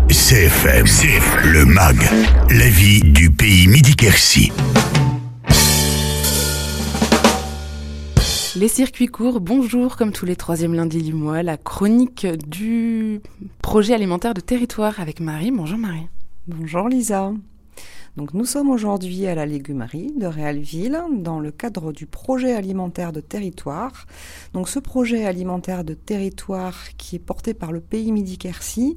CFM, le MAG, la vie du pays Midi-Quercy. Les circuits courts, bonjour, comme tous les troisièmes lundis du mois, la chronique du projet alimentaire de territoire avec Marie. Bonjour Marie. Bonjour Lisa. Donc nous sommes aujourd'hui à la légumerie de Réalville dans le cadre du projet alimentaire de territoire. Donc ce projet alimentaire de territoire qui est porté par le pays Midi-Quercy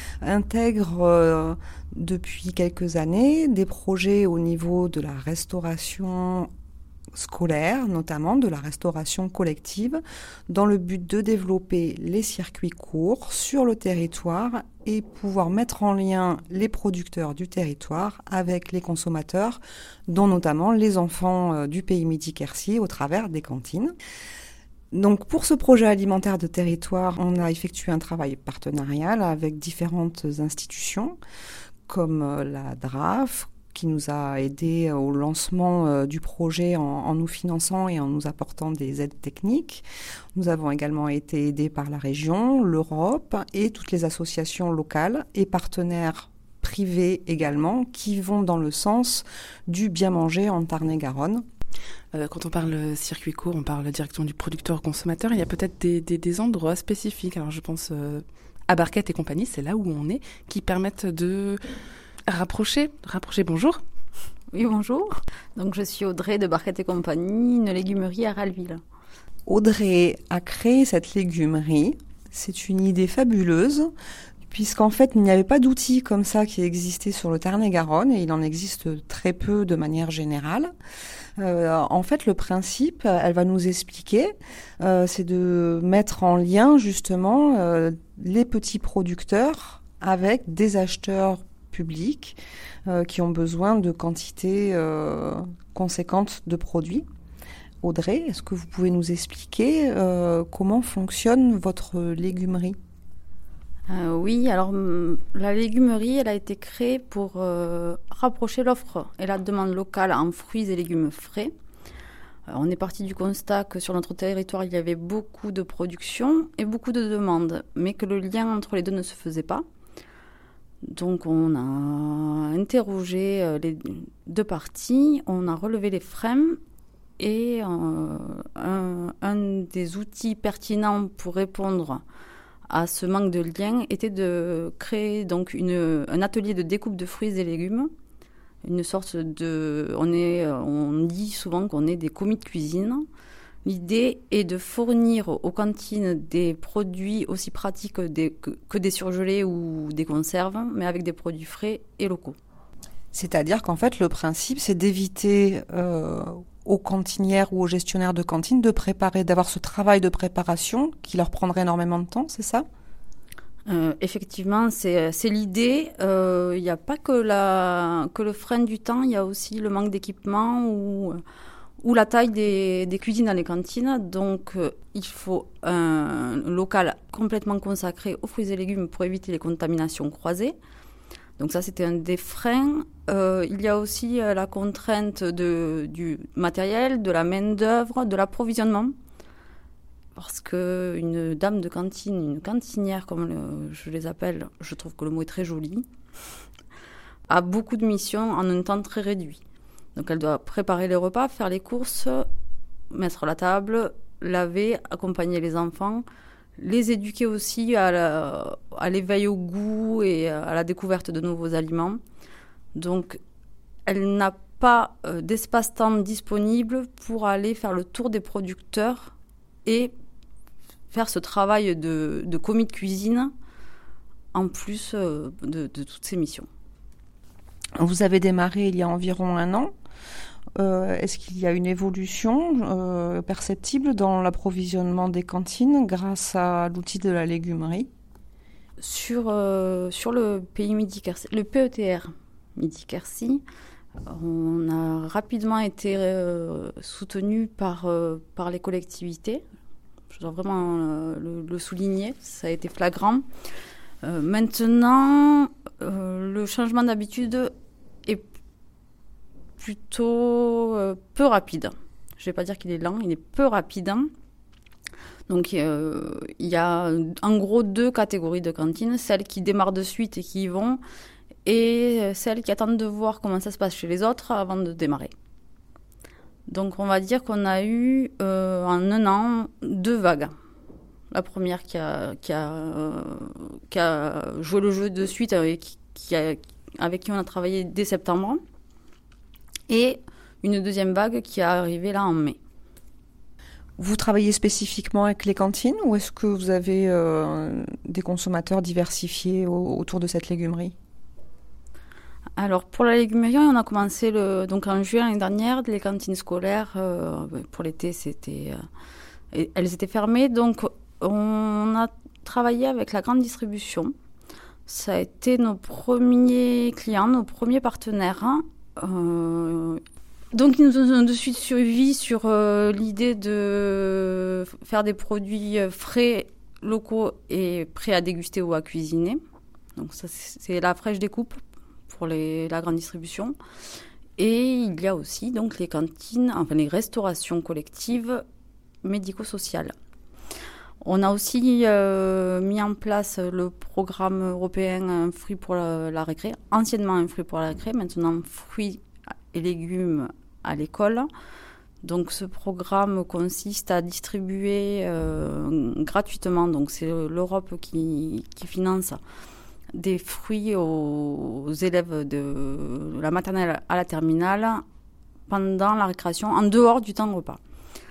intègre depuis quelques années des projets au niveau de la restauration scolaire, notamment de la restauration collective, dans le but de développer les circuits courts sur le territoire et pouvoir mettre en lien les producteurs du territoire avec les consommateurs, dont notamment les enfants du pays Midi-Quercy au travers des cantines. Donc pour ce projet alimentaire de territoire, on a effectué un travail partenarial avec différentes institutions comme la DRAF, qui nous a aidés au lancement du projet en nous finançant et en nous apportant des aides techniques. Nous avons également été aidés par la région, l'Europe et toutes les associations locales et partenaires privés également qui vont dans le sens du bien manger en Tarn-et-Garonne. Quand on parle circuit court, on parle directement du producteur au consommateur. Il y a peut-être des endroits spécifiques. Alors je pense à Barquette et compagnie, c'est là où on est, qui permettent de rapprocher, bonjour. Oui, bonjour. Donc, je suis Audrey de Barquette et compagnie, une légumerie à Réalville. Audrey a créé cette légumerie. C'est une idée fabuleuse, puisqu'en fait, il n'y avait pas d'outils comme ça qui existaient sur le Tarn-et-Garonne, et il en existe très peu de manière générale. En fait, le principe, elle va nous expliquer, c'est de mettre en lien justement les petits producteurs avec des acheteurs publics qui ont besoin de quantités conséquentes de produits. Audrey, est-ce que vous pouvez nous expliquer comment fonctionne votre légumerie ? Oui, alors la légumerie, elle a été créée pour rapprocher l'offre et la demande locale en fruits et légumes frais. On est parti du constat que sur notre territoire, il y avait beaucoup de production et beaucoup de demandes, mais que le lien entre les deux ne se faisait pas. Donc on a interrogé les deux parties, on a relevé les freins et un des outils pertinents pour répondre à ce manque de lien était de créer donc un atelier de découpe de fruits et légumes, une sorte de... On dit souvent qu'on est des commis de cuisine. L'idée est de fournir aux cantines des produits aussi pratiques que des surgelés ou des conserves, mais avec des produits frais et locaux. C'est-à-dire qu'en fait, le principe, c'est d'éviter aux cantinières ou aux gestionnaires de cantines d'avoir ce travail de préparation qui leur prendrait énormément de temps, c'est ça ? Effectivement, c'est l'idée. Il n'y a pas que le frein du temps, il y a aussi le manque d'équipement ou la taille des cuisines dans les cantines. Donc, il faut un local complètement consacré aux fruits et légumes pour éviter les contaminations croisées. Donc ça, c'était un des freins. Il y a aussi la contrainte du matériel, de la main-d'œuvre, de l'approvisionnement. Parce qu'une dame de cantine, une cantinière, comme je les appelle, je trouve que le mot est très joli, a beaucoup de missions en un temps très réduit. Donc elle doit préparer les repas, faire les courses, mettre la table, laver, accompagner les enfants, les éduquer aussi à l'éveil au goût et à la découverte de nouveaux aliments. Donc elle n'a pas d'espace-temps disponible pour aller faire le tour des producteurs et faire ce travail de commis de cuisine en plus de toutes ces missions. Vous avez démarré il y a environ 1 an. Est-ce qu'il y a une évolution perceptible dans l'approvisionnement des cantines grâce à l'outil de la légumerie ? Sur le pays Midi-Quercy, le PETR Midi-Quercy, on a rapidement été soutenu par les collectivités. Je dois vraiment le souligner, ça a été flagrant. Maintenant, le changement d'habitude est plutôt peu rapide. Je ne vais pas dire qu'il est lent, il est peu rapide. Donc il y a en gros 2 catégories de cantines, celles qui démarrent de suite et qui y vont, et celles qui attendent de voir comment ça se passe chez les autres avant de démarrer. Donc on va dire qu'on a eu en un an 2 vagues. La première qui a joué le jeu de suite avec qui on a travaillé dès septembre, et une deuxième vague qui est arrivée là en mai. Vous travaillez spécifiquement avec les cantines ou est-ce que vous avez des consommateurs diversifiés autour de cette légumerie ? Alors pour la légumerie, on a commencé donc en juin l'année dernière. Les cantines scolaires, pour l'été, elles étaient fermées. Donc on a travaillé avec la grande distribution. Ça a été nos premiers clients, nos premiers partenaires. Donc ils nous ont de suite suivis sur l'idée de faire des produits frais, locaux et prêts à déguster ou à cuisiner. Donc ça, c'est la fraîche découpe pour la grande distribution. Et il y a aussi donc les cantines, enfin les restaurations collectives médico-sociales. On a aussi mis en place le programme européen Un fruit pour la récré, anciennement Un fruit pour la récré, maintenant fruits et légumes à l'école. Donc ce programme consiste à distribuer gratuitement, donc c'est l'Europe qui finance des fruits aux élèves de la maternelle à la terminale pendant la récréation, en dehors du temps repas.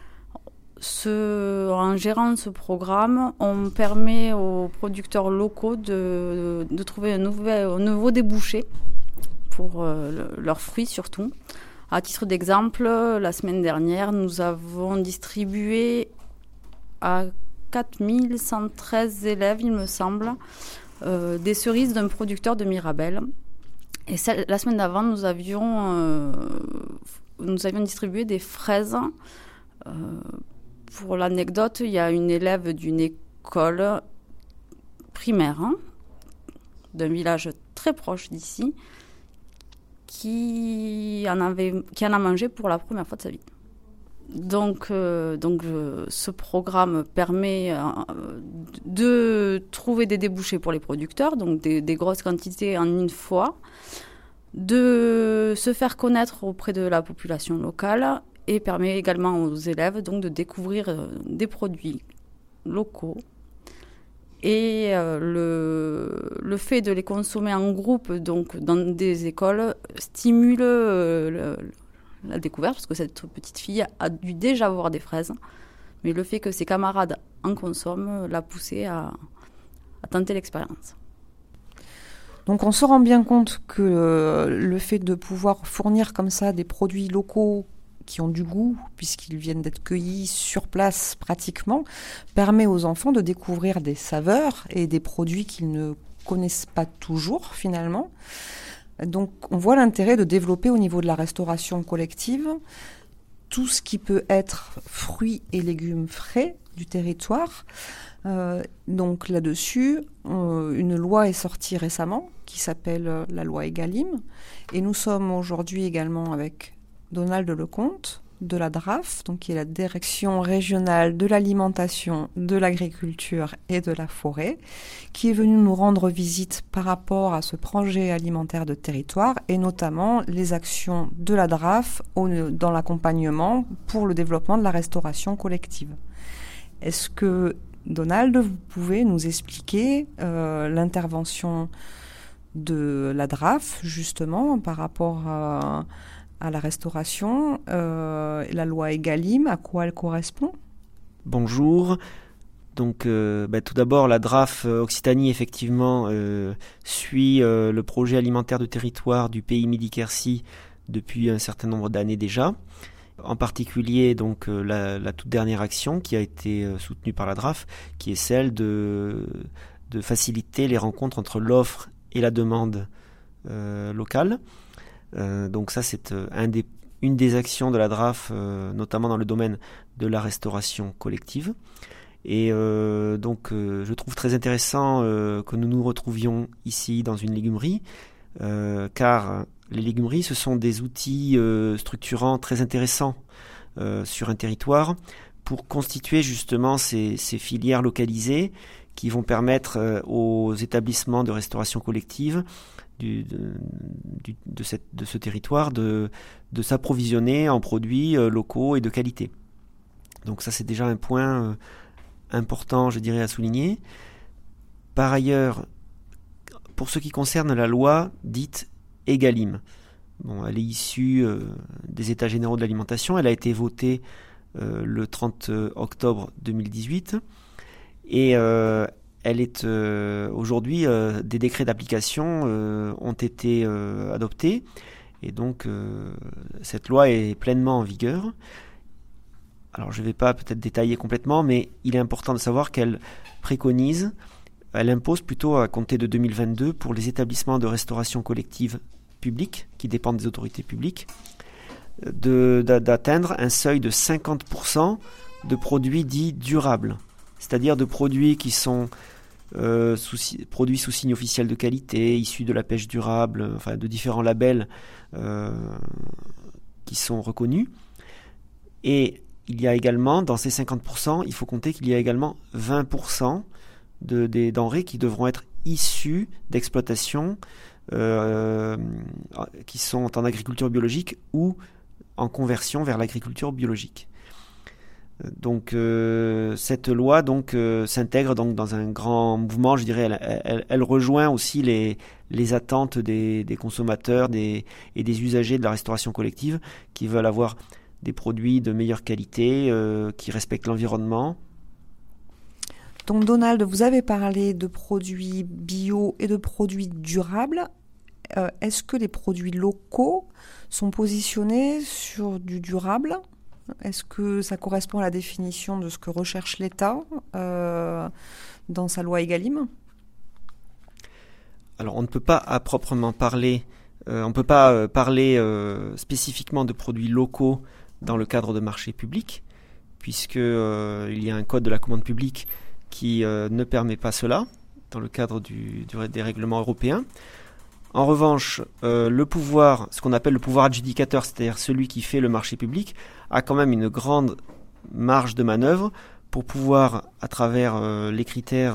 En gérant ce programme, on permet aux producteurs locaux de trouver un nouveau débouché pour leurs fruits surtout. À titre d'exemple, la semaine dernière, nous avons distribué à 4113 élèves, il me semble, des cerises d'un producteur de Mirabel. Et la semaine d'avant, nous avions distribué des fraises. Pour l'anecdote, il y a une élève d'une école primaire, d'un village très proche d'ici, qui en a mangé pour la première fois de sa vie. Donc ce programme permet de trouver des débouchés pour les producteurs, donc des grosses quantités en une fois, de se faire connaître auprès de la population locale, et permet également aux élèves donc de découvrir des produits locaux. Et le fait de les consommer en groupe, donc dans des écoles, stimule la découverte, parce que cette petite fille a dû déjà voir des fraises, mais le fait que ses camarades en consomment l'a poussée à tenter l'expérience. Donc on se rend bien compte que le fait de pouvoir fournir comme ça des produits locaux qui ont du goût, puisqu'ils viennent d'être cueillis sur place pratiquement, permet aux enfants de découvrir des saveurs et des produits qu'ils ne connaissent pas toujours finalement. Donc on voit l'intérêt de développer au niveau de la restauration collective tout ce qui peut être fruits et légumes frais du territoire. Donc là-dessus, une loi est sortie récemment qui s'appelle la loi Egalim, et nous sommes aujourd'hui également avec Donald Lecomte de la DRAF, donc qui est la Direction régionale de l'alimentation, de l'agriculture et de la forêt, qui est venu nous rendre visite par rapport à ce projet alimentaire de territoire et notamment les actions de la DRAF dans l'accompagnement pour le développement de la restauration collective. Est-ce que, Donald, vous pouvez nous expliquer l'intervention de la DRAF justement par rapport à la restauration, la loi Egalim, à quoi elle correspond ? Bonjour. Donc, tout d'abord, la DRAF Occitanie, effectivement, suit le projet alimentaire de territoire du pays Midi-Quercy depuis un certain nombre d'années déjà. En particulier, donc, la toute dernière action qui a été soutenue par la DRAF, qui est celle de faciliter les rencontres entre l'offre et la demande locale. Donc ça, c'est une des actions de la DRAF, notamment dans le domaine de la restauration collective. Et je trouve très intéressant que nous nous retrouvions ici dans une légumerie, car les légumeries, ce sont des outils structurants très intéressants sur un territoire, pour constituer justement ces filières localisées qui vont permettre aux établissements de restauration collective de ce territoire de s'approvisionner en produits locaux et de qualité. Donc ça, c'est déjà un point important, je dirais, à souligner. Par ailleurs, pour ce qui concerne la loi dite Egalim, elle est issue des États généraux de l'alimentation, elle a été votée le 30 octobre 2018 et elle est aujourd'hui, des décrets d'application ont été adoptés et donc cette loi est pleinement en vigueur. Alors je ne vais pas peut-être détailler complètement, mais il est important de savoir qu'elle préconise, elle impose plutôt à compter de 2022 pour les établissements de restauration collective publics qui dépendent des autorités publiques d'atteindre un seuil de 50% de produits dits durables, c'est-à-dire de produits qui sont produits sous signe officiel de qualité, issus de la pêche durable, enfin de différents labels qui sont reconnus. Et il y a également, dans ces 50%, il faut compter qu'il y a également 20% des denrées qui devront être issues d'exploitations qui sont en agriculture biologique ou en conversion vers l'agriculture biologique. Donc cette loi s'intègre donc dans un grand mouvement, je dirais, elle rejoint aussi les attentes des consommateurs et des usagers de la restauration collective qui veulent avoir des produits de meilleure qualité, qui respectent l'environnement. Donc Donald, vous avez parlé de produits bio et de produits durables. Est-ce que les produits locaux sont positionnés sur du durable ? Est-ce que ça correspond à la définition de ce que recherche l'État dans sa loi Egalim ? Alors on ne peut pas à proprement parler, parler spécifiquement de produits locaux dans le cadre de marchés publics, puisque il y a un code de la commande publique qui ne permet pas cela dans le cadre des règlements européens. En revanche, ce qu'on appelle le pouvoir adjudicateur, c'est-à-dire celui qui fait le marché public, a quand même une grande marge de manœuvre pour pouvoir, à travers les critères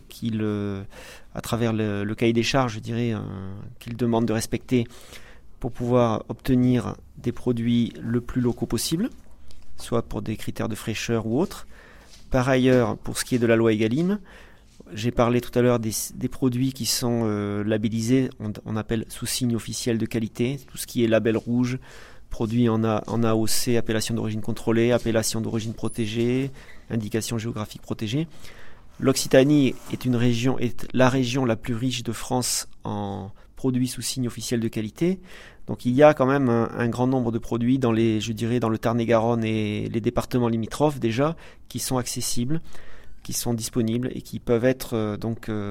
à travers le cahier des charges, je dirais, qu'il demande de respecter, pour pouvoir obtenir des produits le plus locaux possible, soit pour des critères de fraîcheur ou autres. Par ailleurs, pour ce qui est de la loi Egalim, j'ai parlé tout à l'heure des produits qui sont labellisés, on appelle sous signe officiel de qualité, tout ce qui est label rouge, produit en AOC, appellation d'origine contrôlée, appellation d'origine protégée, indication géographique protégée. L'Occitanie est la région la plus riche de France en produits sous signe officiel de qualité. Donc il y a quand même un grand nombre de produits dans le Tarn-et-Garonne et les départements limitrophes déjà, qui sont accessibles, qui sont disponibles et qui peuvent être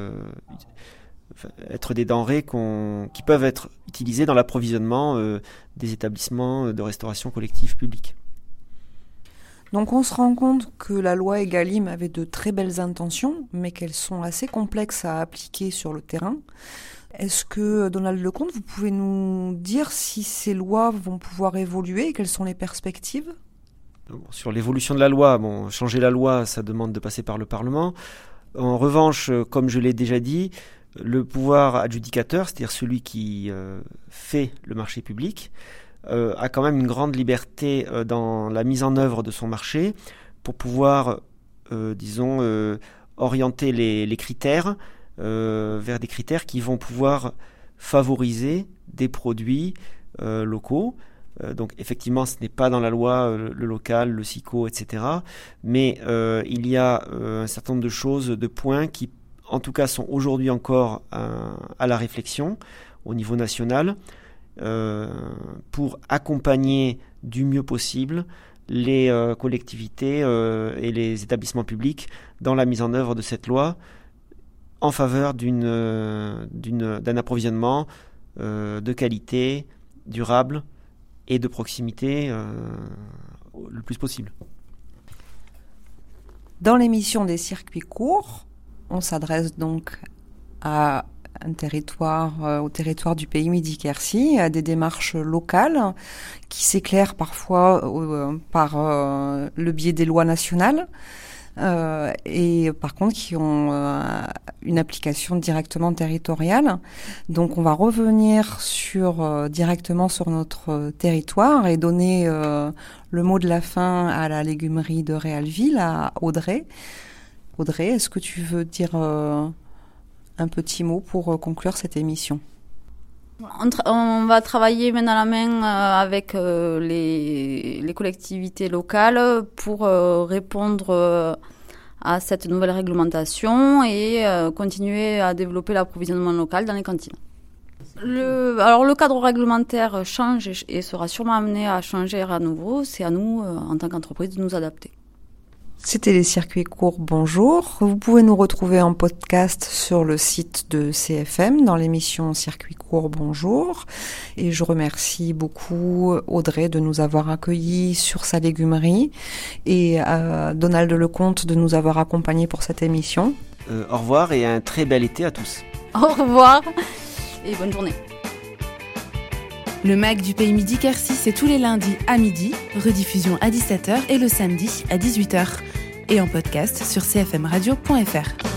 être des denrées qui peuvent être utilisées dans l'approvisionnement des établissements de restauration collective publique. Donc on se rend compte que la loi Egalim avait de très belles intentions, mais qu'elles sont assez complexes à appliquer sur le terrain. Est-ce que, Donald Lecomte, vous pouvez nous dire si ces lois vont pouvoir évoluer et quelles sont les perspectives ? Sur l'évolution de la loi, changer la loi, ça demande de passer par le Parlement. En revanche, comme je l'ai déjà dit, le pouvoir adjudicateur, c'est-à-dire celui qui fait le marché public, a quand même une grande liberté dans la mise en œuvre de son marché pour pouvoir, orienter les critères vers des critères qui vont pouvoir favoriser des produits locaux. Donc effectivement, ce n'est pas dans la loi le local, le SICO, etc. Mais il y a un certain nombre de choses, de points qui, en tout cas, sont aujourd'hui encore à la réflexion au niveau national pour accompagner du mieux possible les collectivités et les établissements publics dans la mise en œuvre de cette loi en faveur d'un approvisionnement de qualité, durable et de proximité le plus possible. Dans l'émission des circuits courts, on s'adresse donc à un territoire, au territoire du pays Midi-Quercy, à des démarches locales qui s'éclairent parfois par le biais des lois nationales. Et par contre qui ont une application directement territoriale. Donc on va revenir directement sur notre territoire et donner le mot de la fin à la légumerie de Réalville, à Audrey. Audrey, est-ce que tu veux dire un petit mot pour conclure cette émission ? On va travailler main dans la main avec les collectivités locales pour répondre à cette nouvelle réglementation et continuer à développer l'approvisionnement local dans les cantines. Alors le cadre réglementaire change et sera sûrement amené à changer à nouveau. C'est à nous, en tant qu'entreprise, de nous adapter. C'était les circuits courts, bonjour. Vous pouvez nous retrouver en podcast sur le site de CFM dans l'émission Circuits courts, bonjour. Et je remercie beaucoup Audrey de nous avoir accueillis sur sa légumerie et Donald Lecomte de nous avoir accompagnés pour cette émission. Au revoir et un très bel été à tous. Au revoir et bonne journée. Le MAG du Pays Midi-Quercy, c'est tous les lundis à midi, rediffusion à 17h et le samedi à 18h. Et en podcast sur cfmradio.fr.